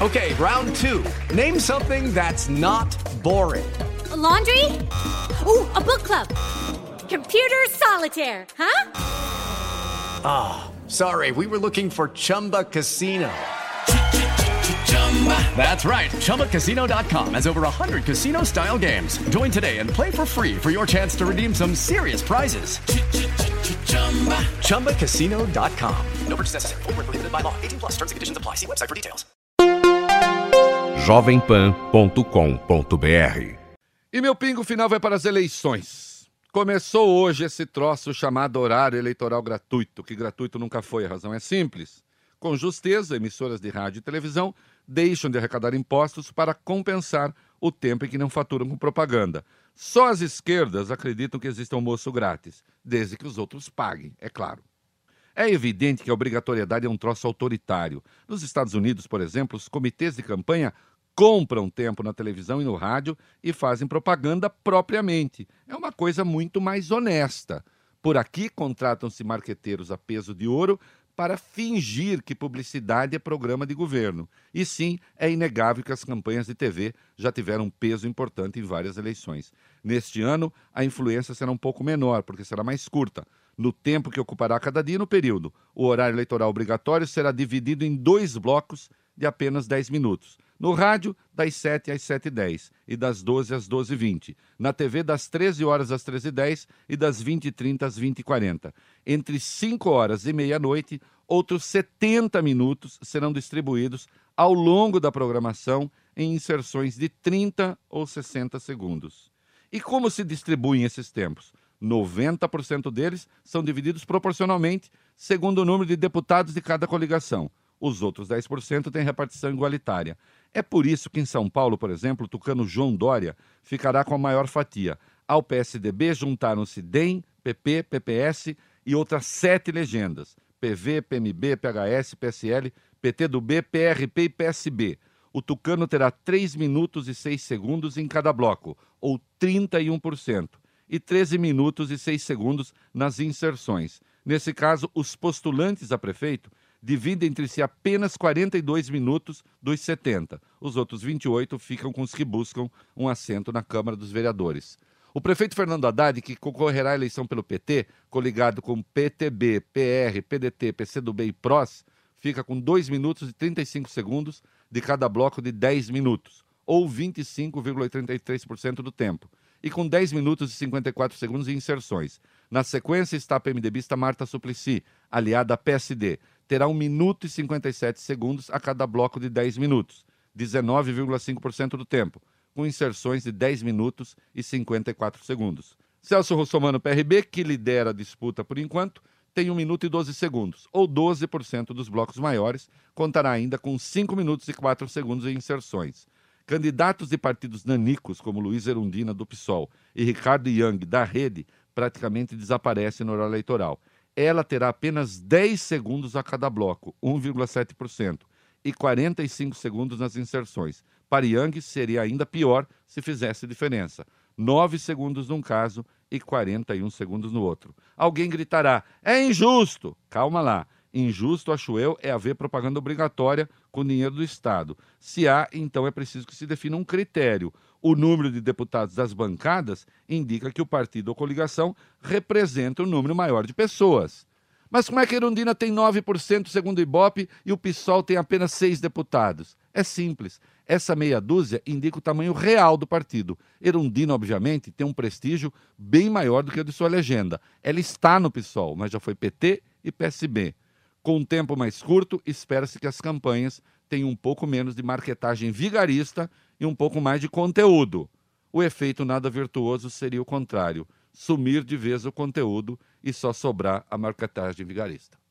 Okay, round two. Name something that's not boring. A laundry? Ooh, a book club. Computer solitaire, huh? Sorry, we were looking for Chumba Casino. That's right. ChumbaCasino.com has over 100 casino-style games. Join today and play for free for your chance to redeem some serious prizes. ChumbaCasino.com. No purchase necessary. Void where prohibited by law. 18+ terms and conditions apply. See website for details. jovempan.com.br. E meu pingo final vai para as eleições. Começou hoje esse troço chamado horário eleitoral gratuito, que gratuito nunca foi, a razão é simples. Com justeza, emissoras de rádio e televisão deixam de arrecadar impostos para compensar o tempo em que não faturam com propaganda. Só as esquerdas acreditam que existe almoço grátis, desde que os outros paguem, é claro. É evidente que a obrigatoriedade é um troço autoritário. Nos Estados Unidos, por exemplo, os comitês de campanha compram tempo na televisão e no rádio e fazem propaganda propriamente. É uma coisa muito mais honesta. Por aqui, contratam-se marqueteiros a peso de ouro para fingir que publicidade é programa de governo. E sim, é inegável que as campanhas de TV já tiveram um peso importante em várias eleições. Neste ano, a influência será um pouco menor, porque será mais curta, no tempo que ocupará cada dia no período. O horário eleitoral obrigatório será dividido em 2 blocos de apenas 10 minutos. No rádio, das 7 às 7h10 e das 12 às 12h20. Na TV, das 13 horas às 13h10 e das 20h30 às 20h40. Entre 5 horas e meia-noite, outros 70 minutos serão distribuídos ao longo da programação em inserções de 30 ou 60 segundos. E como se distribuem esses tempos? 90% deles são divididos proporcionalmente, segundo o número de deputados de cada coligação. Os outros 10% têm repartição igualitária. É por isso que em São Paulo, por exemplo, o tucano João Dória ficará com a maior fatia. Ao PSDB juntaram-se DEM, PP, PPS e outras 7 legendas. PV, PMB, PHS, PSL, PTdoB, PRP e PSB. O tucano terá 3 minutos e 6 segundos em cada bloco, ou 31%. E 13 minutos e 6 segundos nas inserções. Nesse caso, os postulantes a prefeito dividem entre si apenas 42 minutos dos 70. Os outros 28 ficam com os que buscam um assento na Câmara dos Vereadores. O prefeito Fernando Haddad, que concorrerá à eleição pelo PT, coligado com PTB, PR, PDT, PCdoB e PROS, fica com 2 minutos e 35 segundos de cada bloco de 10 minutos, ou 25,83% do tempo, e com 10 minutos e 54 segundos em inserções. Na sequência está a PMDBista Marta Suplicy, aliada à PSD. Terá 1 minuto e 57 segundos a cada bloco de 10 minutos, 19,5% do tempo, com inserções de 10 minutos e 54 segundos. Celso Russomano, PRB, que lidera a disputa por enquanto, tem 1 minuto e 12 segundos, ou 12% dos blocos maiores, contará ainda com 5 minutos e 4 segundos em inserções. Candidatos de partidos nanicos, como Luiz Erundina, do PSOL, e Ricardo Young, da Rede, praticamente desaparecem no horário eleitoral. Ela terá apenas 10 segundos a cada bloco, 1,7%, e 45 segundos nas inserções. Para Young, seria ainda pior se fizesse diferença. 9 segundos num caso e 41 segundos no outro. Alguém gritará, é injusto! Calma lá. Injusto, acho eu, é haver propaganda obrigatória com dinheiro do Estado. Se há, então é preciso que se defina um critério. O número de deputados das bancadas indica que o partido ou coligação representa um número maior de pessoas. Mas como é que a Erundina tem 9% segundo o Ibope e o PSOL tem apenas 6 deputados? É simples. Essa meia dúzia indica o tamanho real do partido. Erundina, obviamente, tem um prestígio bem maior do que o de sua legenda. Ela está no PSOL, mas já foi PT e PSB. Com um tempo mais curto, espera-se que as campanhas tenham um pouco menos de marketagem vigarista e um pouco mais de conteúdo. O efeito nada virtuoso seria o contrário, sumir de vez o conteúdo e só sobrar a marketagem vigarista.